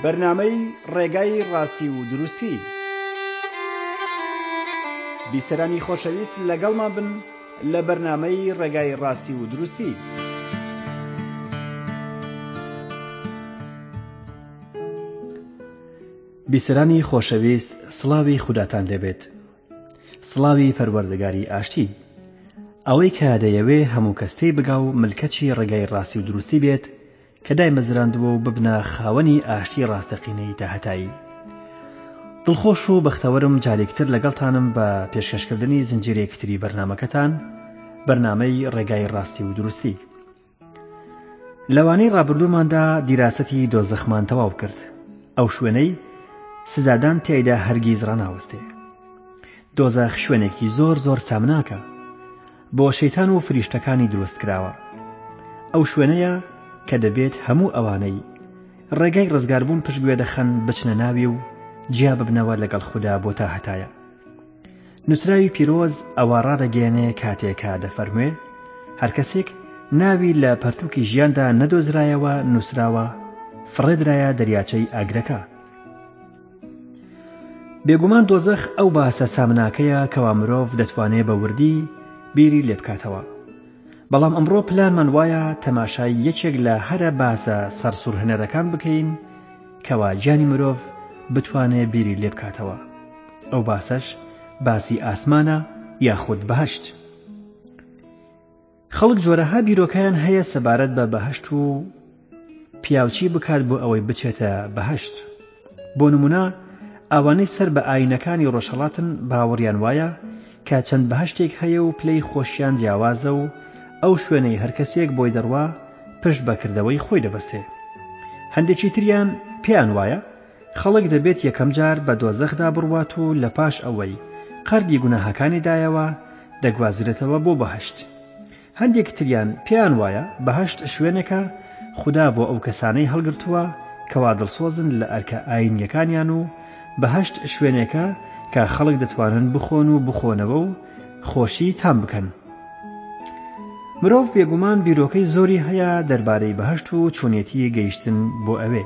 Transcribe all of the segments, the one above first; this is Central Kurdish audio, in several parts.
بەرنامەی ڕێگای ڕاستی و دروستی. بیسەرانی خۆشەویست لەگەڵمان بن لە بەرنامەی ڕێگای ڕاستی و دروستی. بیسەرانی خۆشەویست، سڵاوی خوداتان لێبێت. سڵاوی پەروەردگاری ئاشتی، ئەوەی کە دەیەوێ هەموو کەستەی بگا و ملکەچی ڕێگای ڕاستی و دروستی بێت کە دایمەزراندووە و ببنە خاوەنی ئاشتی ڕاستەقینەی تاهەتایی. دڵخۆش و بەختەوەرم جارێکتر لەگەڵتانم بە پێشکەشکردنی زنجیرێکتری بەرنامەکەتان، بەرنامەی ڕێگای ڕاستی و دروستی. لەوانەی ڕابردووماندا دیراسەتی دۆزەخمان تەواو کرد، ئەو شوێنەی سزادان تێیدا هەرگیز ڕناوەستێ. دۆزەخ شوێنێکی زۆر زۆر سامناکە، بۆ شەیتان و فریشتەکانی دروست کراوە. ئەو شوێنەیە کە دەبێت هەموو ئەوانەی ڕێگای ڕزگاربوون پشتگوێ دەخەن بچنە ناوی و جیا ببنەوە لەگەڵ خوددا بۆ تاهەتایە. نووسراوی پیرۆز ئەوە ڕادەگەیەنێ کاتێکە دەفەرموێ هەر کەسێک ناوی لە پەرتووکی ژیاندا نەدۆزرایەوە نووسراوە فڕێدرایە دەریاچەی ئاگرەکە. بێگومان دۆزەخ ئەو باسە سامناکەیە کەوا مرۆڤ دەتوانێت بە وردی بیری لێ بکاتەوە. بەڵام ئەمڕۆ پلانمان وایە تەماشای یەکێک لە هەرە باسە سەرسوورهنەرەکان بکەین کەوا گیانی مرۆڤ بتوانێت بیری لێ بکاتەوە. ئەو باسەش باسی ئاسمانە یاخود بەهەشت. خەڵک جۆرەها بیرۆکەیان هەیە سەبارەت بە بەهەشت و پیاوچی بکات بۆ ئەوەی بچێتە بەهەشت. بۆ نمونە ئەوانەی سەر بە ئاینەکانی ڕۆژهەڵاتن باوەڕیان وایە کە چەند بەهەشتێک هەیە و پلەی خۆشیان جیاوازە و ئەو شوێنەی هەرکەسێک بۆی دەڕوا پشت بەکردەوەی خۆی دەبەستێ. هەندێکی تریان پێیان وایە خەڵک دەبێت یەکەم جار بە دۆزەخدا بڕوات و لە پاش ئەوەی قەردی گوناهەکانی دایەوە دەگوازرێتەوە بۆ بەهەشت. هەندێک تریان پێیان وایە بەهەشت شوێنێکە خوددا بۆ ئەو کەسانەی هەڵگرتووە کەوا دڵسۆزن لە ئەرکە ئاینیەکانیان و بەهەشت شوێنێکە کە خەڵک دەتوانن بخۆن و بخۆنەوە و خۆشی تام بکەن. مرۆڤ بێگومان بیرۆکەی زۆری هەیە دەربارەی بەهەشت و چۆنیەتی گەیشتن بۆ ئەوێ.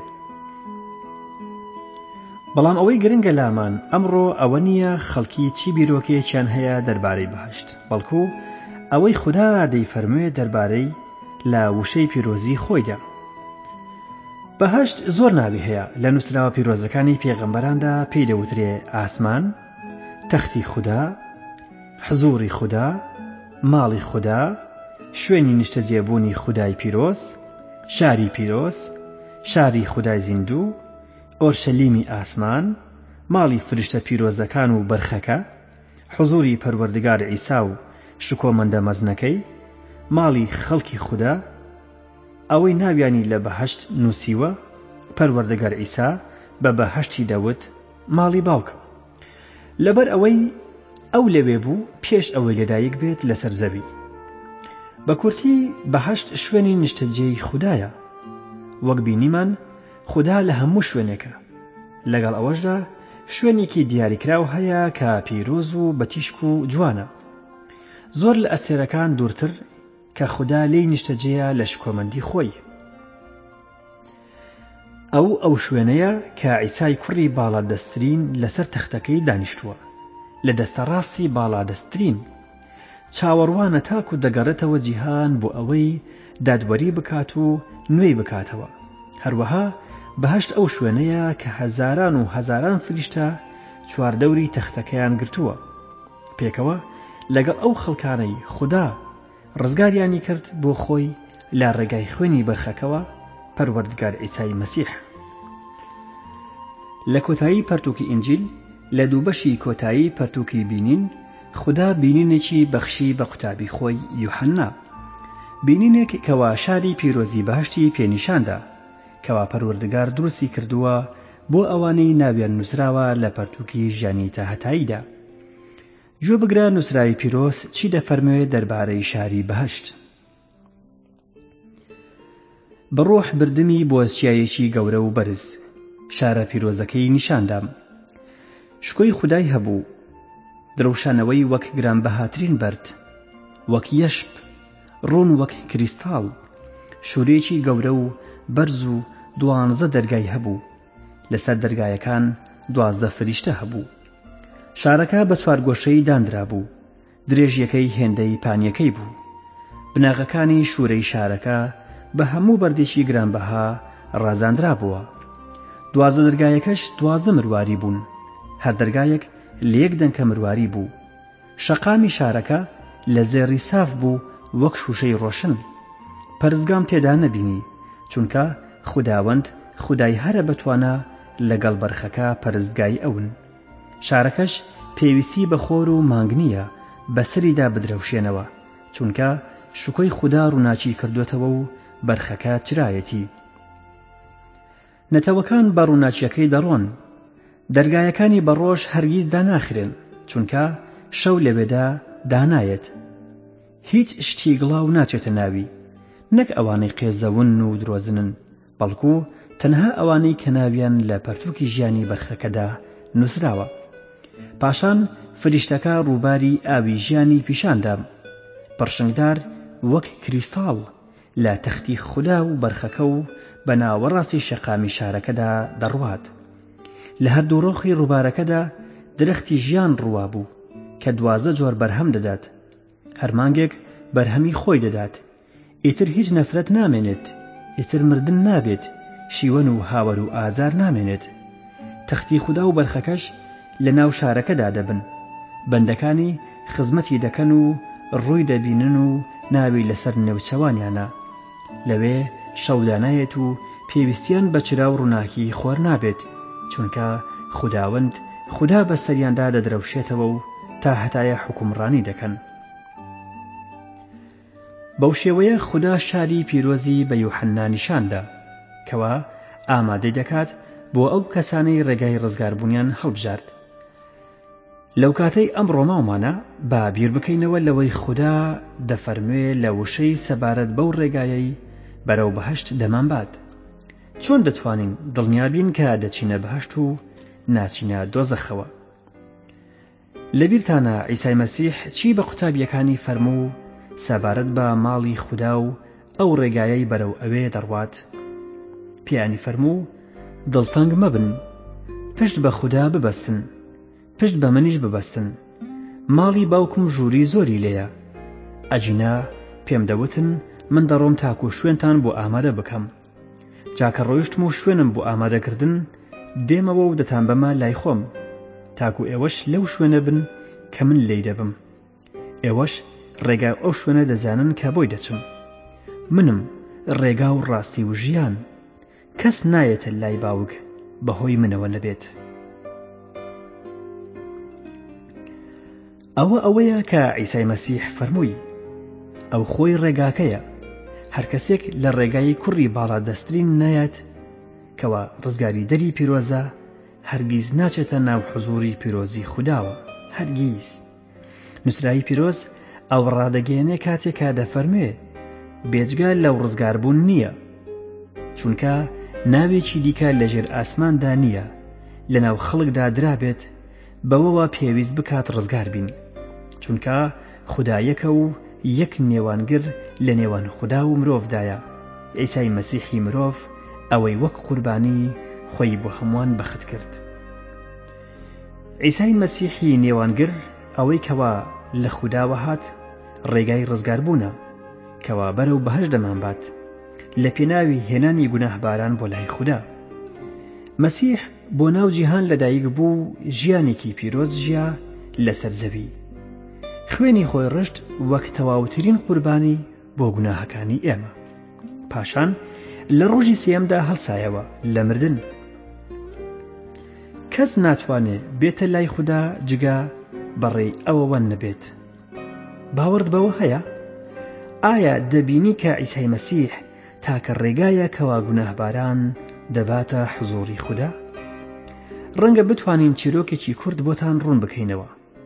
بەڵام ئەوەی گرنگە لامان ئەمڕۆ ئەوە نییە خەڵکی چی بیرۆکەیەکیان هەیە دەربارەی بەهەشت، بەڵکو ئەوەی خوددا دەیفەرموێ دەربارەی لە وشەی پیرۆزی خۆیدا. بەهەشت زۆر ناوی هەیە. لە نووسراوە پیرۆزەکانی پێغەمبەراندا پێی دەوترێ ئاسمان، تەختی خوددا، حزوری خوددا، ماڵی خوددا، شوێنی نیشتەجێبوونی خودای پیرۆز، شاری پیرۆز، شاری خودای زیندوو، ئۆرشەلیمی ئاسمان، ماڵی فریشتە پیرۆزەکان و بەرخەکە، حزوری پەروەردگار عیسا و شکۆمەندە مەزنەکەی، ماڵی خەڵکی خوددا. ئەوەی ناویانی لە بەهەشت نووسیوە پەروەردگار عیسا بە بەهەشتی دەوت ماڵی باوکە، لەبەر ئەوەی ئەو لەوێ بوو پێش ئەوەی لەدایک بێت لەسەر زەوی. بە کورتی بەهەشت شوێنی نیشتەجێی خوددایە. وەک بینیمان خوددا لە هەموو شوێنێکە. لەگەڵ ئەوەشدا شوێنێکی دیاریکراو هەیە کە پیرۆز و بەتیشک و جوانە، زۆر لە ئەستێرەکان دوورتر کە خوددا لێی نیشتەجێیە لە شکۆمەندی خۆی. ئەو شوێنەیە کە عیسای کوڕی باڵادەستترین لەسەر تەختەکەی دانیشتووە، لە دەستە ڕاستی باڵادەستترین. چاوەڕوانە تاکو دەگەڕێتەوە جیهان بۆ ئەوەی دادوەری بکات و نوێی بکاتەوە. هەروەها بەهەشت ئەو شوێنەیە کە هەزاران و هەزاران فریشتە چواردەوری تەختەکەیان گرتووە. پێکەوە لەگەڵ ئەو خەڵکانەی خوددا ڕزگاریانی کرد بۆ خۆی لە ڕێگای خوێنی بەرخەکەوە پەروەردگار عیسای مەسیح. لە کۆتایی پەرتووکی ئینجیل لە دووبەشی کۆتایی پەرتووکی بینین خوددا بینینێکی بەخشی بە قوتابی خۆی یوحەنا، بینینێک کەوا شاری پیرۆزی بەهەشتی پێنیشاندا کەوا پەروەردگار دروستی کردووە بۆ ئەوانەی ناویان نووسراوە لە پەرتووکی ژیانی تاهەتاییدا. گوێ بگرە نووسراوی پیرۆز چی دەفەرموێت دەربارەی شاری بەهەشت. بەڕۆح بردمی بۆ چیایەکی گەورە و بەرز، شارە پیرۆزەکەی نیشاندام. شکۆی خودای هەبوو، درەوشانەوەی وەک گرانبەهاترین بەرد، وەک یەشب، ڕوون وەک کریستاڵ، شوورێکی گەورە و بەرز و 12 دەرگای هەبوو. لەسەر دەرگایەکان 12 فریشتە هەبوو. شارەکە بە 4 گۆشەی دانرا بوو. درێژیەکەی هێندەی پانیەکەی بوو. بناغەکانی شوورەی شارەکە بە هەموو بەردێکی گرانبەها ڕازاندرا بووە. 12 دەرگایەکەش 12 مرواری بوون. هەر دەرگایەک لە یەک دەنکە مرواری بوو. شەقامی شارەکە لە زێڕی ساف بوو وەک شوشەی ڕۆشن. پەرزگام تێدا نەبینی، چونکە خوداوەند خودای هەرە بەتوانە لەگەڵ بەرخەکە پەرستگای ئەون. شارەکەش پێویستی بە خۆر و مانگ نییە بەسەریدا بدرەوشێنەوە، چونکە شوکۆی خوددا ڕووناچی کردوێتەوە و بەرخەکە چرایەتی. نەتەوەکان بە ڕووناچیەکەی دەڕۆن. دەرگایەکانی بەڕۆژ هەرگیز داناخرێن، چونکە شەو لەوێدا دانایەت. هیچ شتی گڵاو ناچێتە ناوی، نەک ئەوانەی قێزەون و درۆزنن، بەڵکو تەنها ئەوانەی کە ناویان لە پەرتووکی ژیانی بەرخەکەدا نووسراوە. پاشان فریشتەکە ڕووباری ئاوی ژیانی پیشاندا، پڕشنگدار وەک کریستاڵ لە تەختی خوددا و بەرخەکە و بە ناوەڕاستی شەقامی شارەکەدا دەڕوات. لە هەردوو ڕۆخی ڕووبارەکەدا درەختی ژیان ڕوا بوو کە 12 جۆر بەرهەم دەدات. هەر مانگێک بەرهەمی خۆی دەدات. ئیتر هیچ نەفرەت نامێنێت، ئیتر مردن نابێت، شیوەن و هاوەر و ئازار نامێنێت. تەختی خوددا و بەرخەکەش لە ناو شارەکەدا دەبن. بەندەکانی خزمەتی دەکەن و ڕووی دەبینن و ناوی لەسەر نێوچەوانیانە. لەوێ شەودانایەت و پێویستیان بە چرا و ڕووناکی خۆر نابێت، چونکە خوداوەند خوددا بە سەریاندا دەدرەوشێتەوە و تا هەتایە حکومڕانی دەکەن. بەو شێوەیە خوددا شاری پیرۆزی بە یوحەنا نیشاندا، کەوا ئامادەی دەکات بۆ ئەو کەسانەی ڕێگای ڕزگاربوونیان هەڵبژارد. لەو کاتەی ئەم ڕۆماومانە با بیر بکەینەوە لەوەی خوددا دەفەرموێ لە وشەی سەبارەت بەو ڕێگایەی بەرەو بەهەشت دەمانبات. چۆن دەتوانین دڵنیابین کە دەچینە بەهەشت و ناچینە دۆزەخەوە؟ لەبیرتانە عیسای مەسیح چی بە قوتابیەکانی فەرموو سەبارەت بە ماڵی خوددا و ئەو ڕێگایەی بەرەو ئەوێ دەڕوات؟ پیانی فەرموو دڵتەنگ مەبن، پشت بە خوددا ببەستن، پشت بە منیش ببەستن. ماڵی باوکم ژووری زۆری لێیە. ئەجینا پێم دەوتن من دەڕۆم تاکو شوێنتان بۆ ئامادە بکەم. جاکە ڕۆیشتم و شوێنم بۆ ئامادەکردن، دێمەوە و دەتان بەمە لای خۆم، تاکو ئێوەش لەو شوێنە بن کە من لێی دەبم. ئێوەش ڕێگا ئەو شوێنە دەزانن کە بۆی دەچم. منم ڕێگا و ڕاستی و ژیان. کەس نایەتە لای باوک بەهۆی منەوە نەبێت. ئەوەیە کە عیسای مەسیح فەرمووی، ئەو خۆی ڕێگاکەیە. هەر کەسێک لە ڕێگای کوڕی باڵا دەسترین نایەت، کەوا ڕزگاری دەری پیرۆزە، هەرگیز ناچێتە ناو حوزوری پیرۆزی خودداوە. هەرگیز. نووسراوی پیرۆز ئەو ڕادەگەیەنێ کاتێکا دەفەرموێ بێجگە لەو ڕزگاربوون نییە، چونکە ناوێکی دیکە لەژێر ئاسماندا نییە لە ناو خەڵکدا درابێت بەوەوە پێویست بکات ڕزگار بین، چونکە خوددا یەکە و یەک نێوانگر لە نێوان خوددا و مرۆڤدایە، عیسای مەسیحی مرۆڤ، ئەوەی وەک قوربانی خۆی بۆ هەمووان بەخت کرد. عیسای مەسیحی نێوانگر ئەوەی کەوا لە خودداوە هات ڕێگای ڕزگاربوونە، کەوا بەرەو بەهەشت دەمانبات لە پێناوی هێنانی گوناهباران بۆ لای خوددا. مەسیح بۆ ناو جیهان لەدایک بوو، ژیانێکی پیرۆز ژیا لەسەر زەوی. خوێنی خۆی ڕشت وەک تەواوترین قوربانی بۆ گوناهەکانی ئێمە. پاشان لە ڕۆژی سێیەمدا هەڵسایەوە لە مردن. کەس ناتوانێت بێتە لای خوددا جگە بەڕێی ئەوەوە نەبێت. باوەڕت بەوە هەیە؟ ئایا دەبینی کە عیسای مەسیح تاکە ڕێگایە کەوا گوناهباران دەباتە حوزوری خوددا؟ ڕەنگە بتوانین چیرۆکێکی کورد بۆتان ڕوون بکەینەوە.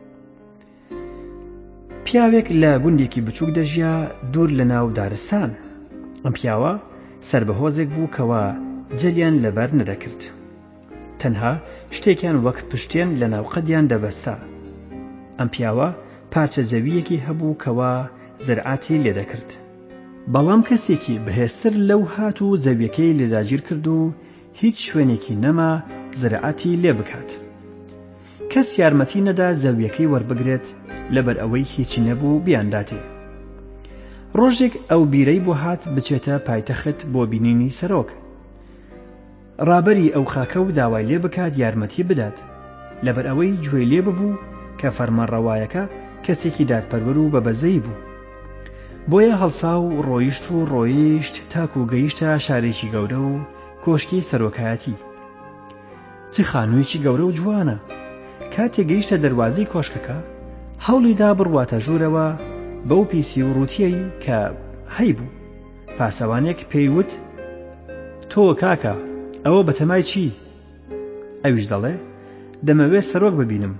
پیاوێک لە گوندێکی بچووک دەژیا دوور لە ناو دارستان. ئەم پیاوە سربەهۆزێک بوو کەوا جەلیان لەبەر نەدەکرد، تەنها شتێکیان وەک پشتێن لە ناو قەدیان دەبەستا. ئەم پیاوە پارچە زەویەکی هەبوو کەوا زەرعاتی لێدەکرد، بەڵام کەسێکی بەهێزتر لەو هات و زەویەکەی لێداگیر کرد و هیچ شوێنێکی نەما زراعەتی لێ بکات. کەس یارمەتی نەدا زەویەکەی وەربگرێت لەبەر ئەوەی هیچی نەبوو بیانداتێ. ڕۆژێک ئەو بیرەی بۆ هات بچێتە پایتەخت بۆ بینینی سەرۆک. ڕابەری ئەو خاکە و داوای لێ بکات یارمەتی بدات، لەبەر ئەوەی گوێی لێ ببوو کە فەرمانڕەوایەکە کەسێکی دادپەروەر و بەبەزەی بوو. بۆیە هەڵسا و ڕۆیشت تاکو و گەیشتە شارێکی گەورە و کۆشکی سەرۆکایەتی. چ خانوویەکی گەورە و جوانە! کاتێک گەیشتە دەروازەی کۆشکەکە هەوڵیدا بڕواتە ژوورەوە بەو پیسی و ڕووتیەی کە هەیبوو. پاسەوانێک پێی وت: تۆ کاکە، ئەوە بەتەمای چی؟ ئەویش دەڵێ: دەمەوێت سەرۆک ببینم.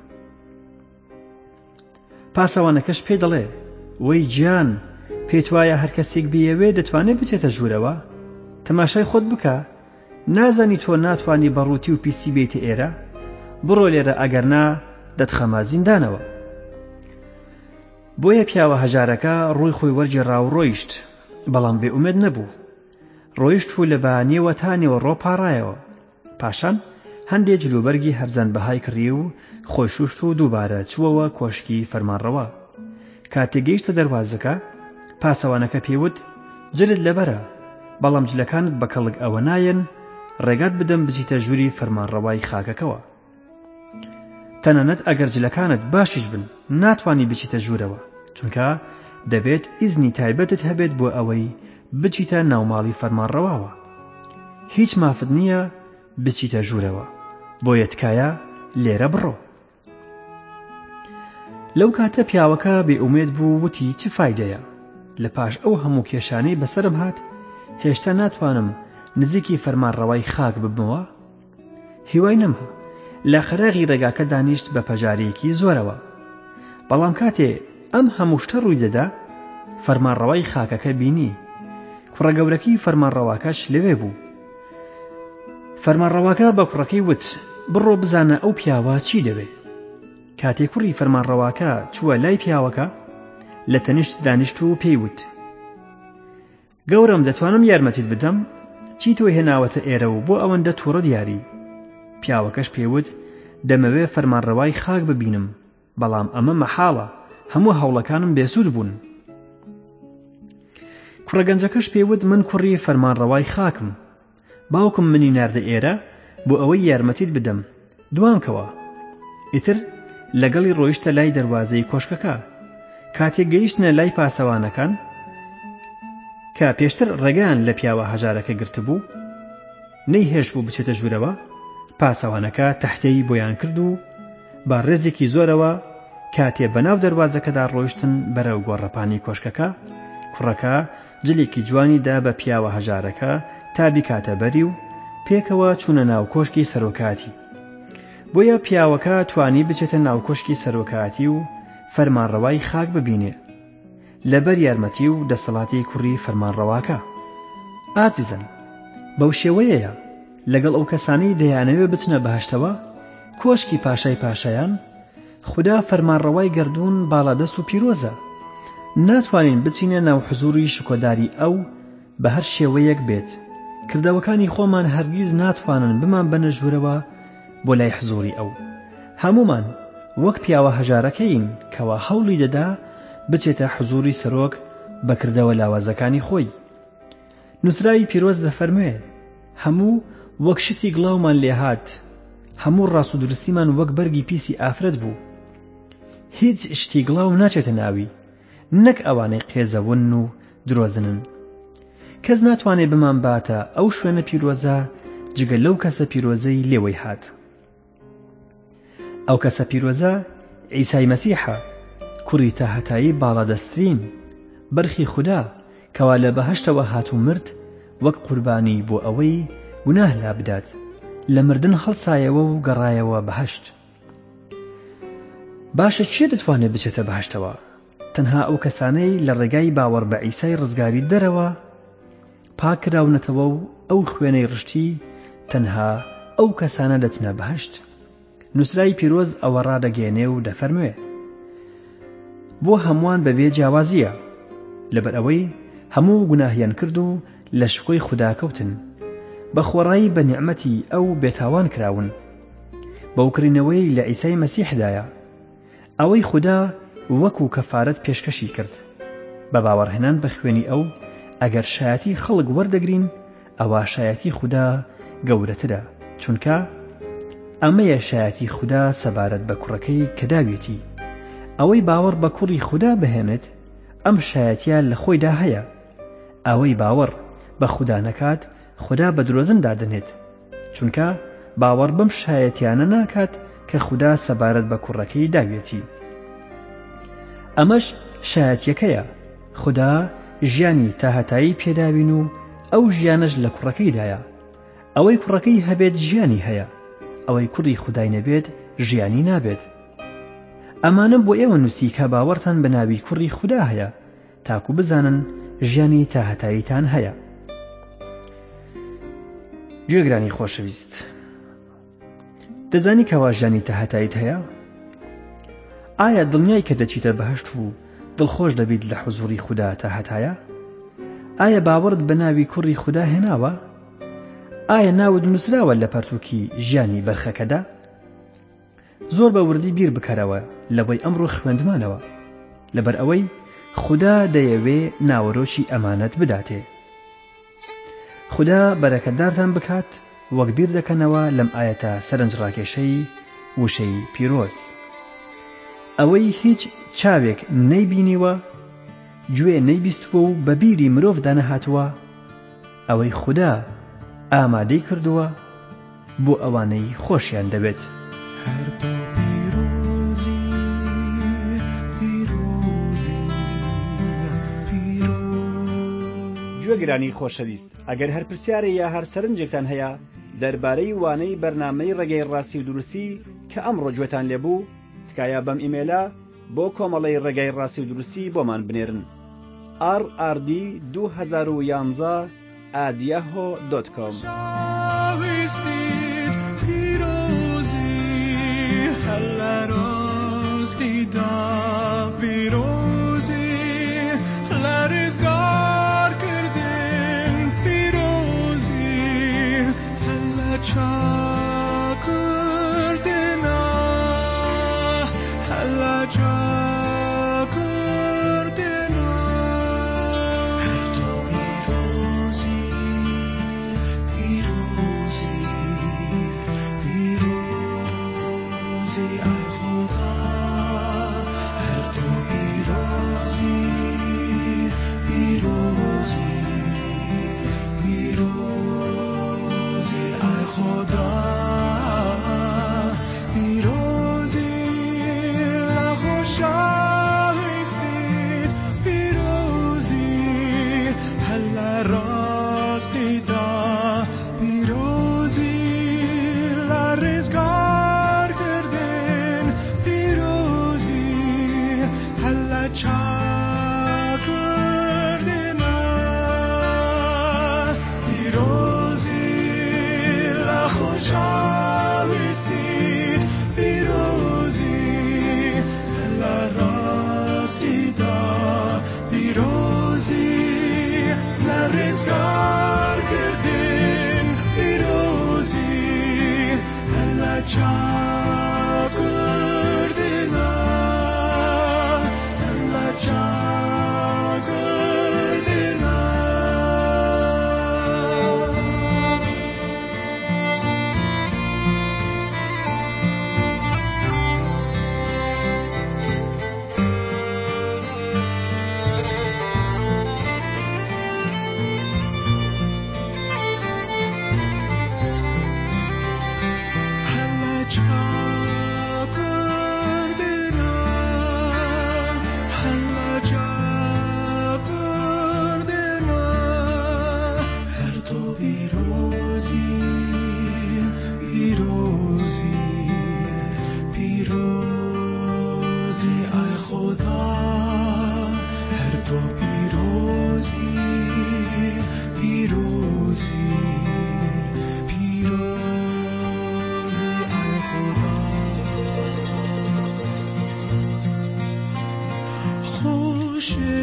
پاسەوانەکەش پێی دەڵێ: وەی گیان، پێت وایە هەر کەسێک بیەوێ دەتوانێت بچێتە ژوورەوە؟ تەماشای خۆت بکە، نازانی تۆ ناتوانی بە ڕووتی و پیسی بێتە ئێرە؟ بڕۆ لێرە، ئەگەرنا دەتخەمە زیندانەوە. بۆیە پیاوە هەژارەکە ڕووی خۆی وەرگێڕا و ڕۆیشت، بەڵام بێئومێد نەبوو. ڕۆیشت و لە بانیەوە تانیەوە ڕۆپاڕایەوە. پاشان هەندێک جلوبەرگی هەرزان بەهای کڕی و خۆی شوشت و دووبارە چووەوە کۆشکی فەرمانڕەوا. کاتێک گەیشتە دەروازەکە پاسەوانەکە پێیوت: جلت لەبەرە، بەڵام جلەکانت بە کەڵک ئەوە نایەن ڕێگات بدەم بچیتە ژووری فەرمانڕەوای خاکەکەوە. تەنانەت ئەگەر جلەکانت باشیش بن ناتوانی بچیتە ژوورەوە، چونکە دەبێت ئیزنی تایبەتت هەبێت بۆ ئەوەی بچیتە ناوماڵی فەرمانڕەواوە. هیچ مافت نییە بچیتە ژوورەوە، بۆیە تکایە لێرە بڕۆ. لەو کاتە پیاوەکە بێئومێد بوو، وتی: چ فایدەیە؟ لە پاش ئەو هەموو کێشانەی بەسرم هات هێشتا ناتوانم نزیکی فەرمانڕەوای خاک ببمەوە؟ هیوای نەما لە خەرەغی ڕێگاکە دانیشت بە پەژارەیەکی زۆرەوە. بەڵام کاتێ ئەم هەموو شتە ڕووی دەدا فەرمانڕەوای خاکەکە بینی. کوڕە گەورەکەی فەرمانڕەواکەش لەوێ بوو. فەرمانڕەواکە بە کوڕەکەی وت: بڕۆ بزانە ئەو پیاوە چی دەوێ. کاتێک کوڕی فەرمانڕەواکە چووە لای پیاوەکە لە تەنیشت دانیشت و پێی وت: گەورم، دەتوانم یارمەتیت بدەم؟ چی تۆی هێناوەتە ئێرە و بۆ ئەوەندە تووڕە دیاری؟ پیاوەکەش پێیوت: دەمەوێت فەرمانڕەوای خاک ببینم، بەڵام ئەمە مەحاڵە، هەموو هەوڵەکانم بێسوود بوون. کوڕە گەنجەکەش پێیوت: من کوڕی فەرمانڕەوای خاکم، باوکم منی ناردە ئێرە بۆ ئەوەی یارمەتیت بدەم، دوامکەوە. ئیتر لەگەڵی ڕۆیشتە لای دەروازەی کۆشکەکە. کاتێک گەیشتنە لای پاسەوانەکان کە پێشتر ڕێگەیان لە پیاوە هەژارەکە گرتبوو نەیهێشت بوو بچێتە ژوورەوە، پاسەوانەکە تەحتەی بۆیان کرد و با ڕێزێکی زۆرەوە کاتێ بەناو دەروازەکەدا ڕۆیشتن بەرەو گۆڕەپانی کۆشکەکە، کوڕەکە جلێکی جوانی دا بە پیاوە هەژارەکە تا بیکاتە بەری و پێکەوە چوونە ناو کۆشکی سەرۆکاتی. بۆیە پیاوەکە توانی بچێتە ناو کۆشکی سەرۆکاتی و فەرمانڕەوای خاک ببینێ لەبەر یارمەتی و دەسەڵاتی کوڕی فەرمانڕەواکە. ئازیزەن، بەو شێوەیەیە لەگەڵ ئەو کەسانەی دەیانەوێ بچنە بەهەشتەوە کۆشکی پاشای پاشایان خوددا فەرمانڕەوای گەردوون باڵادەست و پیرۆزە. ناتوانین بچینە ناو حزوری شکۆداری ئەو بە هەر شێوەیەک بێت. کردەوەکانی خۆمان هەرگیز ناتوانن بمان بەنە ژوورەوە بۆ لای حزوری ئەو. هەمومان وەک پیاوە هەژارەکەین کەوا هەوڵی دەدا بچێتە حزوری سەرۆک بەکردەوە لاوازەکانی خۆی. نووسراوی پیرۆز دەفەرموێ: هەموو وەک شتی گڵاومان لێهات، هەموو ڕاست و درستیمان وەک بەرگی پیسی ئافرەت بوو. هیچ شتی گڵاو ناچێتە ناوی، نەک ئەوانەی قێزەون و درۆزنن. کەس ناتوانێت بمان باتە ئەو شوێنە پیرۆزە جگە لەو کەسە پیرۆزەی لێوەی هات. ئەو کەسە پیرۆزە عیسای مەسیحە، کوڕی تاهەتایی باڵادەستترین بەرخی خوددا کەوا لە بەهەشتەوە هات و مرد وەک قوربانی بۆ ئەوەی گوناه لا بدات، لە مردن هەڵسایەوە و گەڕایەوە بەهەشت. باشە کێ دەتوانێت بچێتە بەهەشتەوە؟ تەنها ئەو کەسانەی لە ڕێگای باوەڕ بە عیسای ڕزگاری دەرەوە پاکراونەتەوە و ئەو خوێنەی ڕشتی تەنها ئەو کەسانە دەچنە بەهەشت. نووسراوی پیرۆز ئەوە ڕادەگەێنێ و دەفەرموێ: بۆ هەمووان بەبێ جیاوازیە، لەبەر ئەوەی هەموو گوناهیان کرد و لە شکۆی خوددا کەوتن، بەخۆڕایی بە نیعمەتی ئەو بێتاوان کراون بەوکرینەوەی لە عیسای مەسیحدایە ئەوەی خوددا وەکو کەفارەت پێشکەشی کرد بە باوەڕهێنان بە خوێنی ئەو ئەگەر شایەتی خەڵک وەردەگرین ئەوە شایەتی خوددا گەورەترە چونکە ئەمەیە شایەتی خوددا سەبارەت بە کوڕەکەی کە داوێتی ئەوەی باوەڕ بە کوڕی خوددا بهێنێت ئەم شایەتیە لە خۆیدا هەیە ئەوەی باوەڕ بە خوددا نەکات خوددا بە درۆزندا دەنێت چونکە باوەڕ بەم شایەتیانە ناکات کە خوددا سەبارەت بە کوڕەکەی داوێتی ئەمەش شایەتیەکەیە خوددا ژیانی تاهەتایی پێداوین و ئەو ژیانەش لە کوڕەکەیدایە ئەوەی کوڕەکەی هەبێت ژیانی هەیە ئەوەی کوڕی خودای نەبێت ژیانی نابێت ئەمانە بۆ ئێوە نووسی کە باوەڕتان بە ناوی کوڕی خوددا هەیە تاکو بزانن ژیانی تاهەتاییتان هەیە گوێگرانی خۆشەویست دەزانی کەوا ژیانی تاهەتاییت هەیە ئایا دڵنیای کە دەچیتە بەهەشت و دڵخۆش دەبیت لە حوزوری خوددا تاهەتایە ئایا باوەڕت بە ناوی کوڕی خوددا هێناوە ئایا ناوت نووسراوە لە پەرتووکی ژیانی بەرخەکەدا زۆر بە وردی بیر بکەرەوە لەوەی ئەمڕۆ خوێندمانەوە لەبەر ئەوەی خوددا دەیەوێ ناوەرۆکی ئەمانەت بداتێ خوددا بەرەکەتدارتان بکات وەک بیر دەکەنەوە لەم ئاەتە سەرنجڕاکێشەی وشەی پیرۆز ئەوەی هیچ چاوێک نەیبینیوە گوێ نەیبیستووە و بە بیری مرۆڤدا نەهاتووە ئەوەی خوددا ئامادەی کردووە بۆ ئەوانەی خۆشیان دەوێت گوێگرانی خۆشەویست ئەگەر هەر پرسیارە یا هەر سەرنجێکتان هەیە دەربارەی وانەی بەرنامەی ڕێگەی ڕاستی و دروستی کە ئەمڕۆ گوێتان لێبوو تکایە بەم ئیمێلە بۆ کۆمەڵەی ڕێگای ڕاستی و دروستی بۆمان بنێرن rrd2011@yahoo.com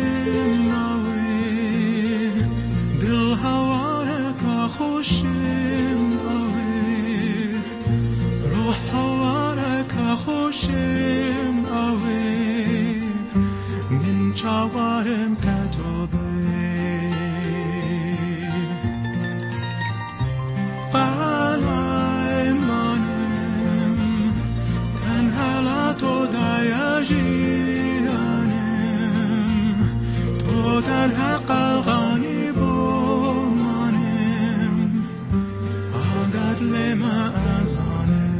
خوش شوارم کتابه قلعه منم تنها تو دیاجیانم تو تنها قلقانی با منم آنقدر لما ازانم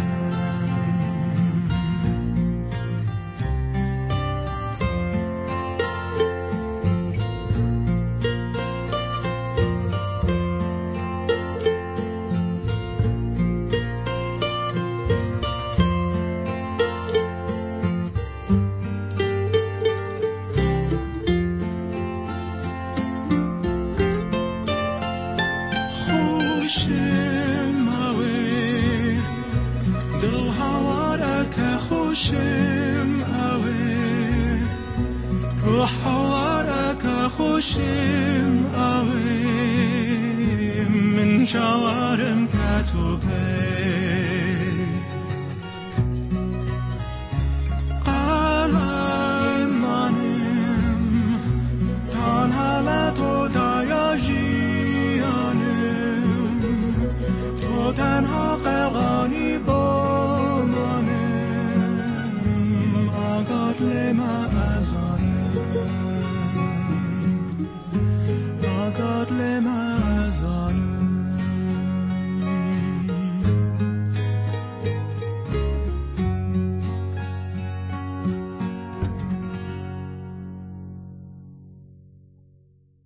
خوشم آوه من شوارم کتوبه